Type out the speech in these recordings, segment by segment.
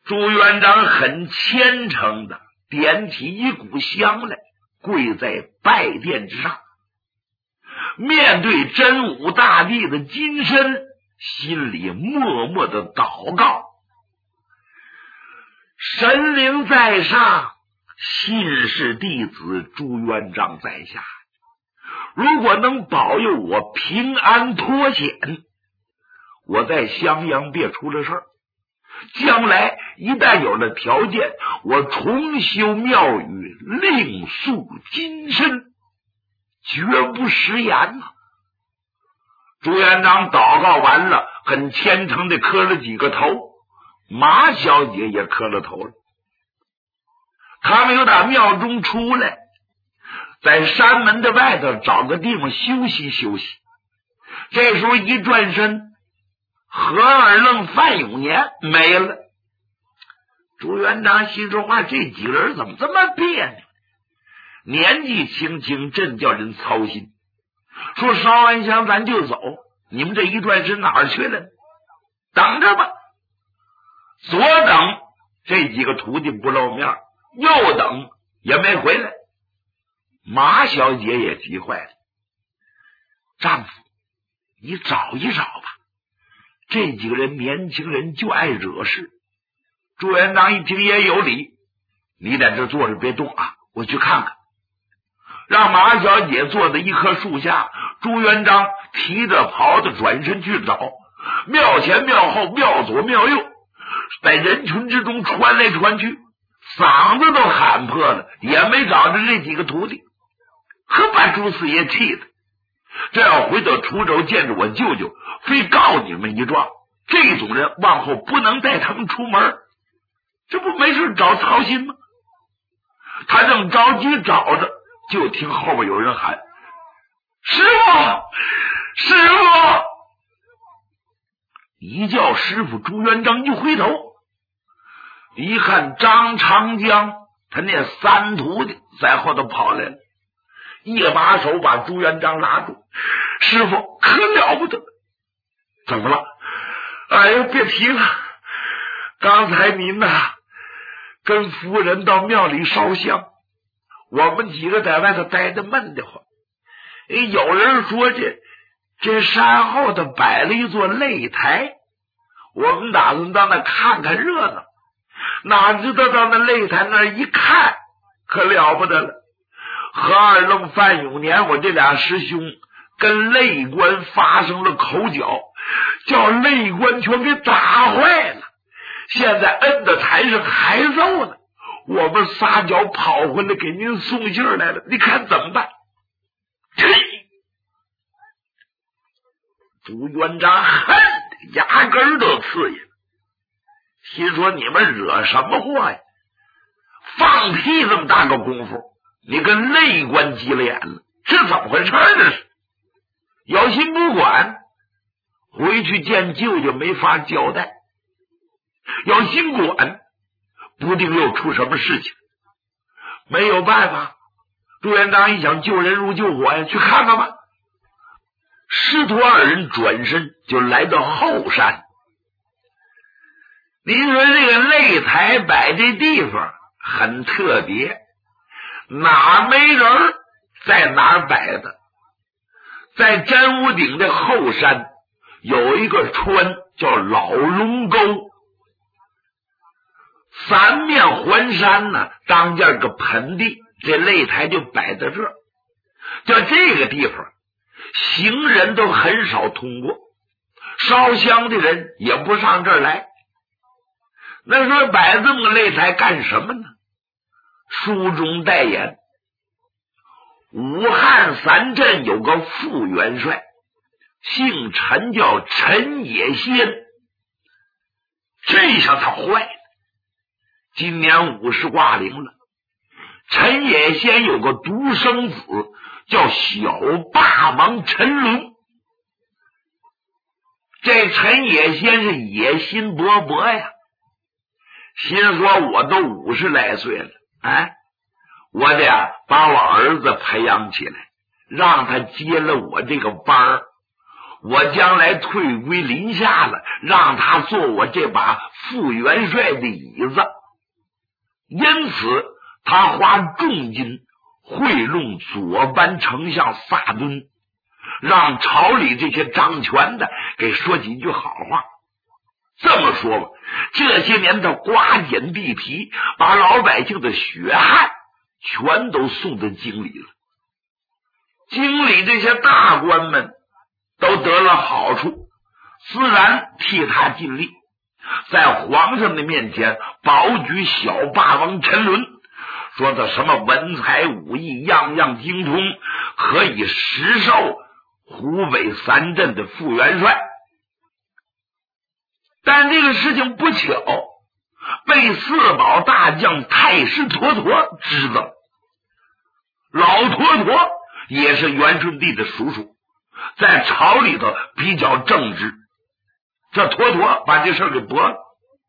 朱元璋很虔诚的点起一股香来，跪在拜殿之上，面对真武大帝的金身，心里默默的祷告：神灵在上，信是弟子朱元璋在下，如果能保佑我平安脱险，我在襄阳别出了事儿，将来一旦有了条件，我重修庙宇，另塑金身，绝不食言呐。朱元璋祷告完了，很虔诚的磕了几个头，马小姐也磕了头了。他们又打庙中出来，在山门的外头找个地方休息休息。这时候一转身，何二愣、范永年没了。朱元璋心说话，这几个人怎么这么别扭，年纪轻轻，真叫人操心。说烧完香咱就走，你们这一转身哪儿去了？等着吧。左等这几个徒弟不露面，右等也没回来。马小姐也急坏了，丈夫你找一找吧，这几个人年轻人就爱惹事。朱元璋一听也有理，你在这坐着别动啊，我去看看。让马小姐坐在一棵树下，朱元璋提着袍子转身去找，庙前庙后，庙左庙右，在人群之中穿来穿去，嗓子都喊破了，也没找着这几个徒弟。可把朱四爷气的，这要回到滁州见着我舅舅，非告你们一状。这种人往后不能带他们出门，这不没事找操心吗？他正着急找着，就听后边有人喊：师傅，师傅！一叫师傅，朱元璋一回头，一看张长江他那三徒弟在后头跑来了，一把手把朱元璋拉住：师傅可了不得！怎么了？哎呦，别提了，刚才您呐跟夫人到庙里烧香，我们几个在外头待着闷得慌。有人说这山后头摆了一座擂台，我们打算到那看看热闹，哪知道到那擂台那一看，可了不得了。何二愣、范永年，我这俩师兄跟擂官发生了口角，叫擂官全给打坏了，现在摁在台上还揍呢。我们撒脚跑回来给您送信来了，你看怎么办？朱元璋恨的牙根都刺眼，心说你们惹什么祸呀？放屁这么大个功夫，你跟擂官急了眼了，这怎么回事这是？有心不管，回去见舅舅没法交代；有心管，不定又出什么事情。没有办法，朱元璋一想，救人如救火呀，去看看吧。师徒二人转身就来到后山。您说这个擂台摆这地方很特别，哪没人在哪摆的。在真武顶的后山有一个川叫老龙沟，三面环山呢，当间个盆地，这擂台就摆在这儿。就这个地方行人都很少通过，烧香的人也不上这儿来。那说摆这么个擂台干什么呢？书中代言，武汉三镇有个副元帅，姓陈，叫陈野先。这下他坏了，今年50挂零了。陈野先有个独生子叫小霸王陈龙，这陈野先是野心勃勃呀，心说我都50来岁了，我得把我儿子培养起来，让他接了我这个班儿， 我将来退归林下了，让他做我这把副元帅的椅子。因此他花重金贿弄左班丞相萨敦，让朝里这些掌权的给说几句好话。这么说吧，这些年他刮减地皮，把老百姓的血汗全都送到京里了。京里这些大官们都得了好处，自然替他尽力，在皇上的面前保举小霸王陈伦，说他什么文才武艺样样精通，可以实授湖北三镇的副元帅。但这个事情不巧被四保大将太师妥妥知道了。老妥妥也是元顺帝的叔叔，在朝里头比较正直，这妥妥把这事给驳了。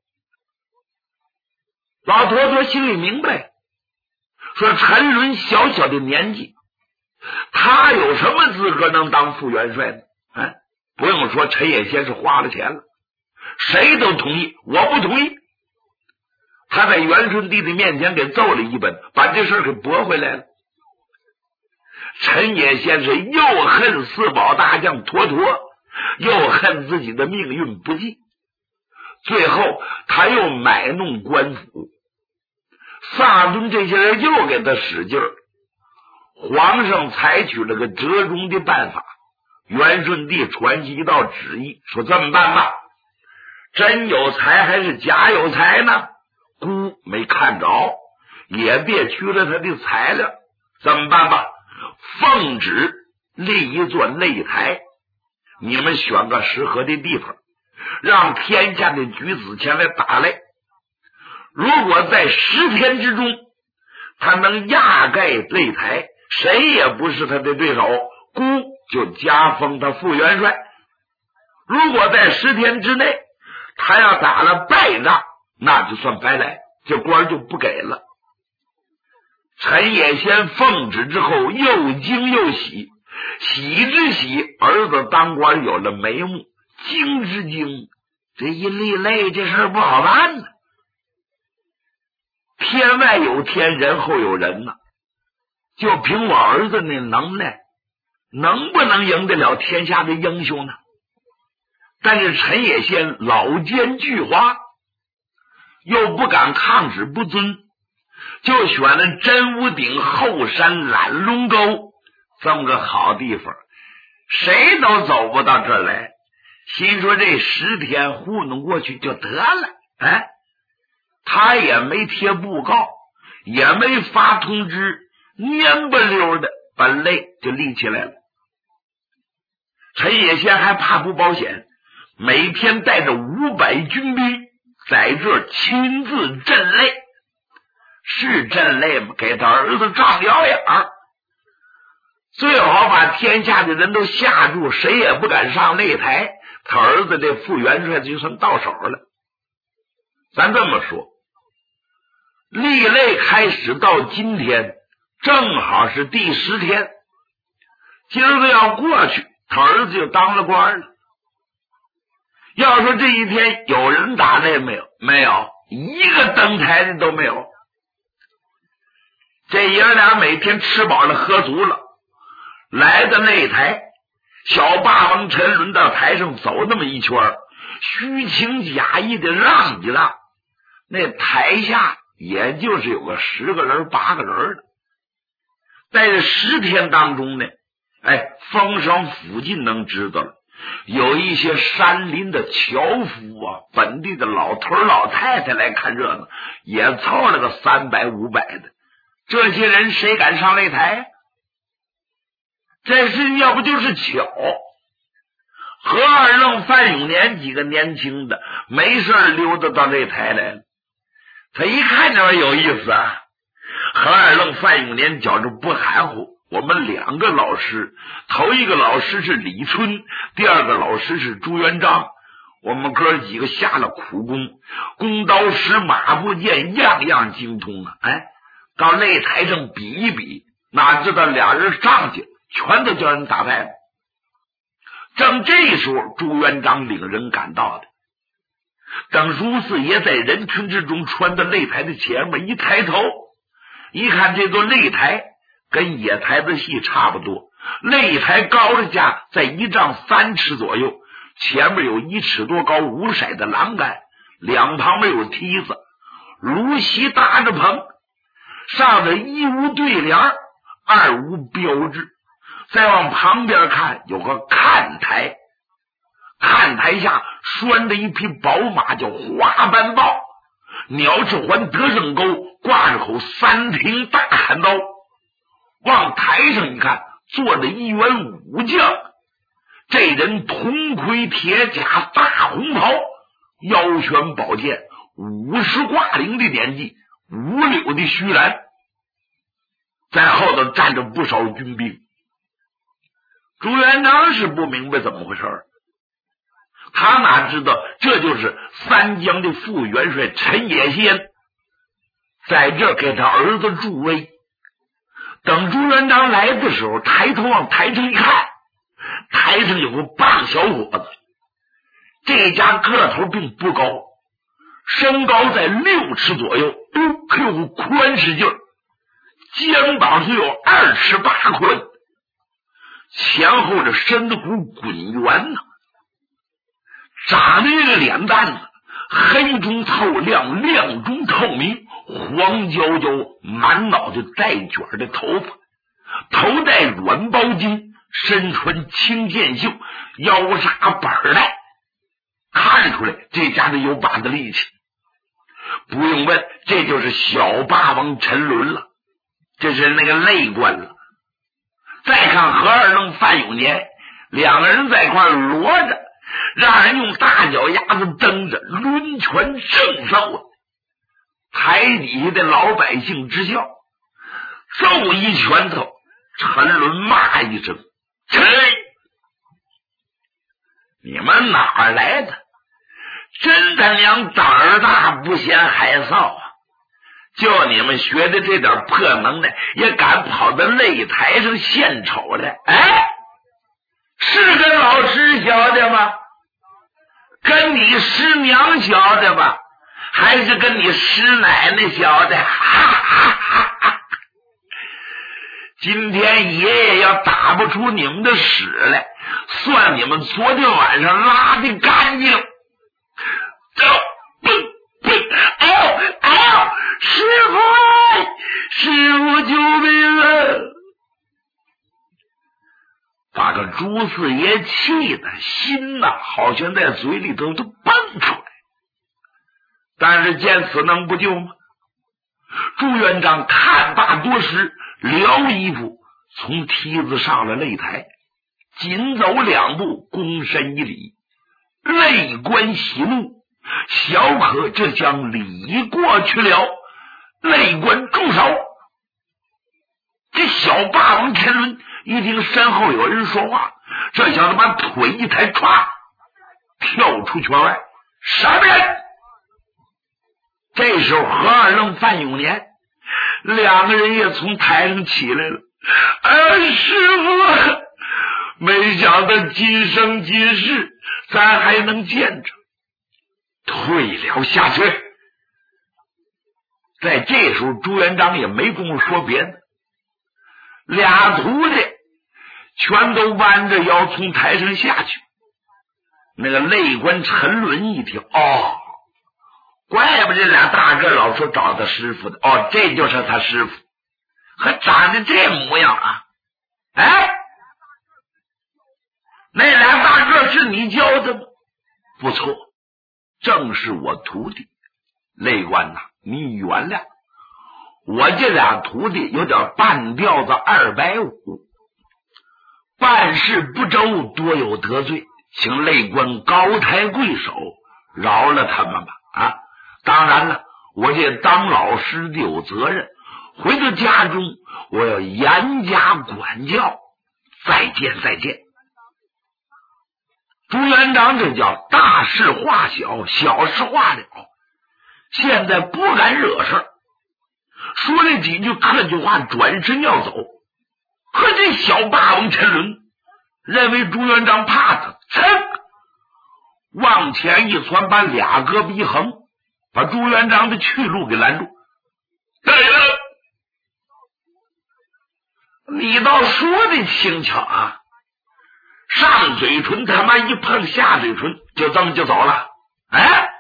老妥妥心里明白，说陈伦小小的年纪，他有什么资格能当副元帅呢？不用说，陈野先是花了钱了，谁都同意，我不同意。他在元顺帝的面前给奏了一本，把这事给驳回来了。陈野先是又恨四保大将妥妥，又恨自己的命运不济，最后他又买弄官府，萨敦这些人又给他使劲儿。皇上采取了个折中的办法，元顺帝传起一道旨意，说这么办吧，真有才还是假有才呢？孤没看着，也别取了他的材料，怎么办吧？奉旨立一座擂台，你们选个适合的地方，让天下的举子前来打擂。如果在10天之中他能压盖擂台，谁也不是他的对手，孤就加封他副元帅。如果在10天之内他要打了败仗，那就算白来，这官就不给了。陈野先奉旨之后又惊又喜，喜之喜，儿子当官有了眉目；惊之惊，这一立擂这事不好办呢。天外有天，人后有人呢，就凭我儿子的能耐，能不能赢得了天下的英雄呢？但是陈野先老奸巨猾，又不敢抗旨不遵，就选了真武顶后山懒龙沟这么个好地方，谁都走不到这儿来。心说这10天糊弄过去就得了。他也没贴布告，也没发通知，蔫不溜的把擂就立起来了。陈野先还怕不保险，每天带着500军兵在这儿亲自镇擂。是镇擂吗？给他儿子长腰眼儿，最好把天下的人都吓住，谁也不敢上擂台，他儿子这副元帅就算到手了。咱这么说，立擂开始到今天正好是第10天，今儿个要过去，他儿子就当了官了。要说这一天有人打擂没有？没有，一个登台的都没有。这爷俩每天吃饱了喝足了，来到擂台，小霸王陈伦到台上走那么一圈，虚情假意的让一让，那台下也就是有个10个人8个人的。在这10天当中呢，封赏附近能知道了，有一些山林的樵夫啊，本地的老头老太太来看热闹，也凑了个300、500的。这些人谁敢上擂台？这事要不就是巧。何二愣、范永年几个年轻的没事溜达到擂台来了，他一看这玩意有意思啊。何二愣、范永年觉着不含糊，我们2个老师，头一个老师是李春，第2个老师是朱元璋，我们哥几个下了苦功，弓刀石马步剑样样精通啊。到擂台上比一比，哪知道俩人上去全都叫人打败了。 正这时候，朱元璋领人赶到的。等朱四爷在人群之中穿到擂台的前面，一抬头一看，这座擂台跟野台子戏差不多，擂台高的架在1丈3尺左右，前面有1尺多高5色的栏杆，两旁边有梯子，芦席搭着棚，上的一无对联，二无标志。再往旁边看，有个看台，看台下拴着一匹宝马，叫花斑豹，鸟翅环得胜钩，挂着口3挺大砍刀。往台上一看，坐着一员武将，这人铜盔铁甲，大红袍，腰悬宝剑，50挂铃的年纪，5柳的须髯，在后头站着不少军兵。朱元璋是不明白怎么回事，他哪知道这就是三江的副元帅陈野先在这给他儿子助威。等朱元璋来的时候，抬头往台上一看，台上有个棒小伙子，这家个头并不高，身高在6尺左右，可有宽实劲儿，肩膀就有2尺8宽，前后这身子骨滚圆呢，长得这个脸蛋子黑中透亮，亮中透明，黄焦焦，满脑袋带卷的头发，头戴软包巾，身穿青箭袖，腰扎板带，看出来这家子有把子力气。不用问，这就是小霸王陈伦了，这是那个内官了。再看何二愣范永年，两个人在一块摞着，让人用大脚丫子蹬着，抡拳正烧啊！台底下的老百姓之笑，揍一拳头，陈伦骂一声：“陈，你们哪儿来的？真他娘胆儿大，不嫌害臊啊！就你们学的这点破能耐，也敢跑到擂台上献丑来？哎，是跟老师学的吗？跟你师娘学的吧？还是跟你师奶奶学的？今天爷爷要打不出你们的屎来，算你们昨天晚上拉的干净。哎呦哎呦，师傅救命啊！把个朱四爷气的心呐，好像在嘴里头都蹦出来。但是见此能不救吗？朱元璋看罢多时，撩衣服从梯子上了擂台，紧走2步，躬身一礼，泪观喜怒，小可这将礼过去了。泪观住手！这小霸王陈伦一听身后有人说话，这小子把腿一抬，唰跳出圈外。什么人？这时候何二愣范永年两个人也从台上起来了。师傅，没想到今生今世咱还能见着，退了下去。在这时候朱元璋也没工夫说别的，俩徒弟全都弯着腰从台上下去。那个擂官陈伦一听，怪不得这俩大个老说找他师傅的，这就是他师傅，还长得这模样啊！哎，那俩大个是你教的吗？不错，正是我徒弟。擂官呐，你原谅我这俩徒弟有点半吊子250，办事不周，多有得罪，请擂官高抬贵手，饶了他们吧。当然了，我这当老师的有责任，回到家中我要严加管教。再见再见。朱元璋这叫大事化小，小事化了，现在不敢惹事，说了几句客气话，转身要走。可这小霸王陈伦认为朱元璋怕他，往前一窜，把俩胳膊一横，把朱元璋的去路给拦住。对了，你倒说的轻巧啊，上嘴唇他妈一碰下嘴唇，就这么就走了。哎，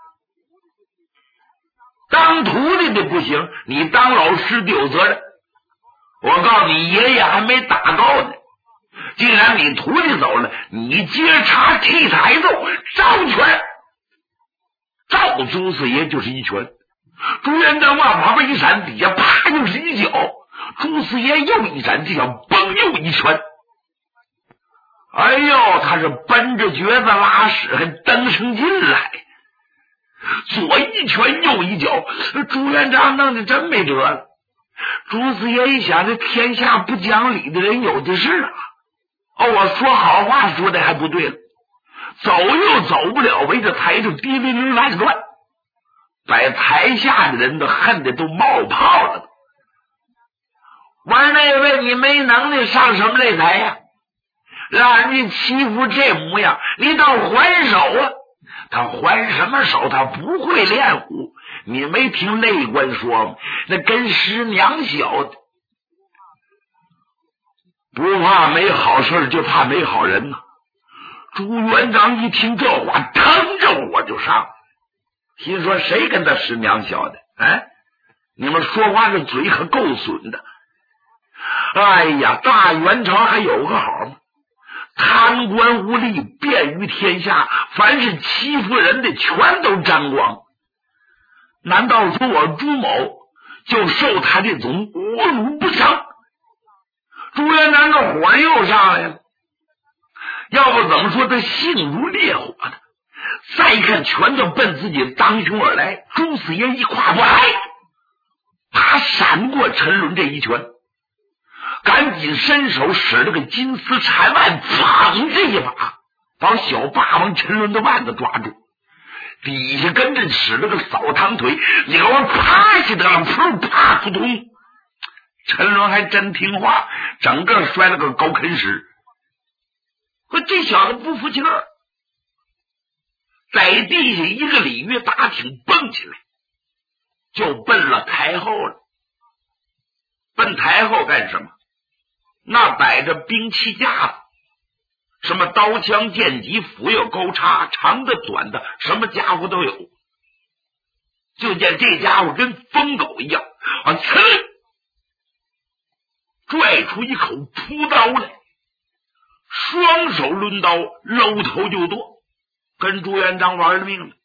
当徒弟的不行，你当老师就有责任。我告诉你，爷爷还没打够呢，既然你徒弟走了，你接茬替他一揍，照拳，照朱四爷就是一拳。朱元璋往旁边一闪，底下啪又是一脚，朱四爷又一闪，这脚嘣又一拳。哎呦，他是奔着橛子拉屎还蹬上劲来，左一拳右一脚，朱元璋弄得真没辙了。朱四爷一想，这天下不讲理的人有的是啊！我说好话说的还不对了，走又走不了，围着台上滴哩哩乱转，把台下的人都恨得都冒泡了。玩那位你没能耐，上什么擂台呀？让人家欺负这模样，你倒还手啊！他还什么手？他不会练武。你没听内官说吗？那跟师娘学的，不怕没好事，就怕没好人呐。朱元璋一听这话，腾着我就上，心说谁跟他师娘学的？哎，你们说话这嘴可够损的。哎呀，大元朝还有个好吗？贪官污吏遍于天下，凡是欺负人的全都沾光。难道说我朱某就受他这种侮辱不成？朱元璋的火又上来了，要不怎么说他性如烈火呢？再一看，全都奔自己当胸而来。朱四爷一跨步，他闪过陈伦这一拳，赶紧伸手使了个金丝缠腕，砰这一把把小霸王陈伦的腕子抓住，底下跟着使了个扫堂腿，你给我趴下得了，噗啪扑通，陈伦还真听话，整个摔了个高啃屎。这小子不服气儿，在地下一个鲤鱼打挺蹦起来，就奔了台后了。奔台后干什么？那摆着兵器架子，什么刀枪剑戟斧钺钩叉，长的短的，什么家伙都有。就见这家伙跟疯狗一样拽出一口朴刀来，双手抡刀，搂头就剁，跟朱元璋玩了命了。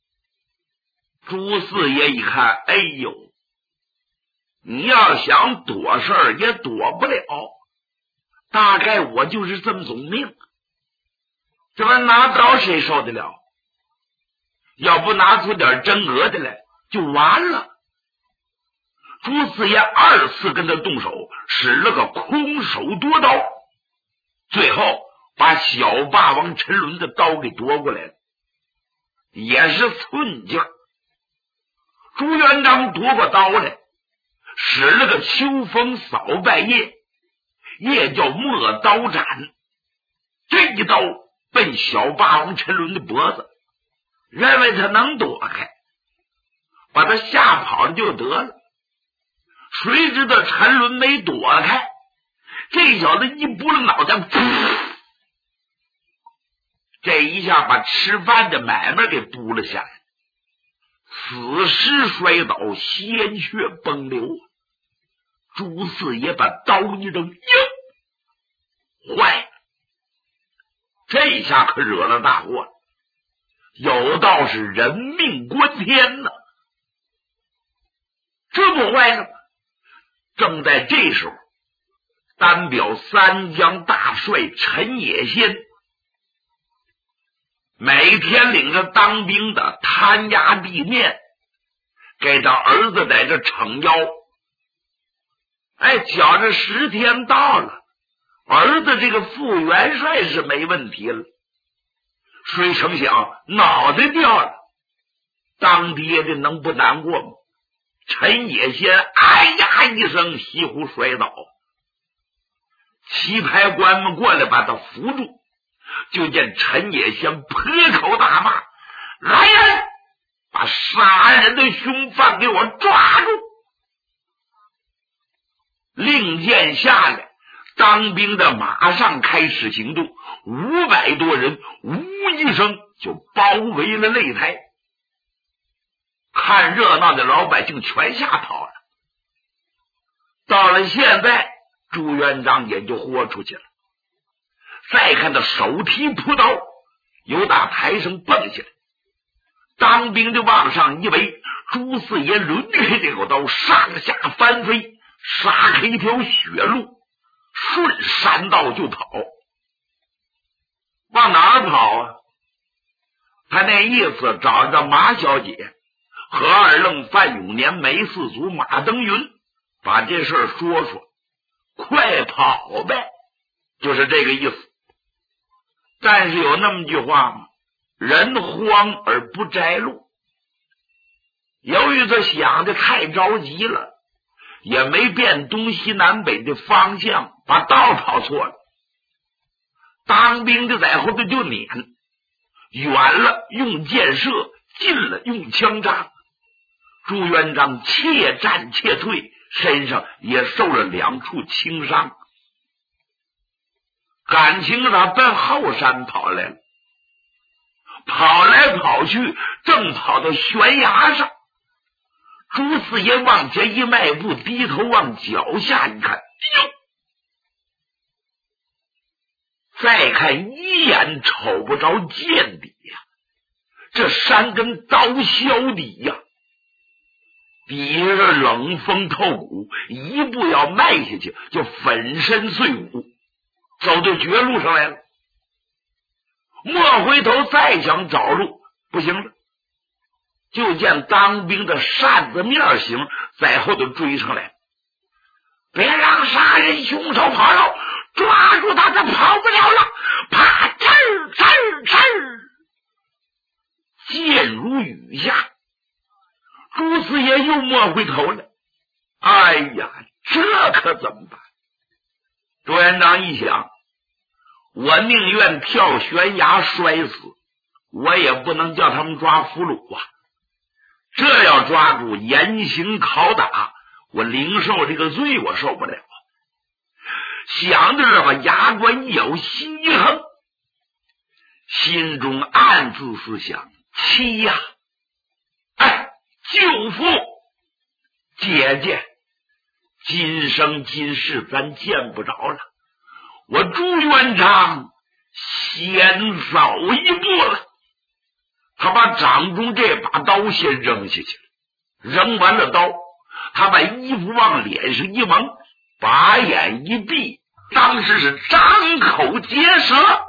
朱四爷一看，哎呦，你要想躲事儿也躲不了，大概我就是这么种命。这玩意拿刀谁受得了？要不拿出点真格的来就完了。朱四爷二次跟他动手，使了个空手夺刀，最后把小霸王陈伦的刀给夺过来了，也是寸劲儿。朱元璋夺过刀来，使了个秋风扫败叶，也叫磨刀斩，这一刀奔小霸王陈伦的脖子，认为他能躲开，把他吓跑了就得了。谁知道陈伦没躲开，这小子一拨了脑袋，这一下把吃饭的买卖给拨了下来，死尸摔倒，鲜血崩流。朱四爷把刀一扔，坏了，这下可惹了大祸了，有道是人命关天呐。这不坏了吗？正在这时候，单表三江大帅陈野先每天领着当兵的摊押地面，给他儿子在这撑腰。觉着10天到了，儿子这个副元帅是没问题了，谁成想脑袋掉了，当爹的能不难过吗？陈野先哎呀一声，西湖摔倒， 棋牌官们过来把他扶住，就见陈野贤破口大骂：来人，把杀人的凶犯给我抓住！令箭下来，当兵的马上开始行动，500多人呜一声就包围了擂台。看热闹的老百姓全吓跑了。到了现在，朱元璋也就豁出去了。再看他手提朴刀，由大台上蹦下来，当兵的往上一围，朱四爷抡开这口刀，上下翻飞，杀开一条血路，顺山道就跑。往哪儿跑啊？他那意思找着马小姐和二愣范永年、梅四祖、马登云，把这事儿说说，快跑呗，就是这个意思。但是有那么句话吗？人慌而不摘路。由于他想的太着急了，也没辨东西南北的方向，把道跑错了。当兵的在后头就撵，远了用箭射，近了用枪扎。朱元璋且战且退，身上也受了2处轻伤。感情他奔后山跑来了，跑来跑去，正跑到悬崖上。朱四爷往前一迈步，低头往脚下一看，哎呦！再看一眼瞅不着见底呀，这山跟刀削底呀，底下是冷风透骨，一步要迈下去就粉身碎骨，走到绝路上来了。莫回头再想找路，不行了。就见当兵的扇子面形在后头追上来，别让杀人凶手跑了，抓住他，他跑不了了！啪！哧哧哧，箭如雨下。朱四爷又摸回头来，哎呀，这可怎么办？朱元璋一想，我宁愿跳悬崖摔死，我也不能叫他们抓俘虏啊！这要抓住严刑拷打，我领受这个罪我受不了啊！想着这把牙关一咬，心一横，心中暗自思想：妻呀，哎，舅父，姐姐，今生今世咱见不着了，我朱元璋先走一步了。他把掌中这把刀先扔下去了，扔完了刀，他把衣服往脸上一蒙，把眼一闭，当时是张口结舌。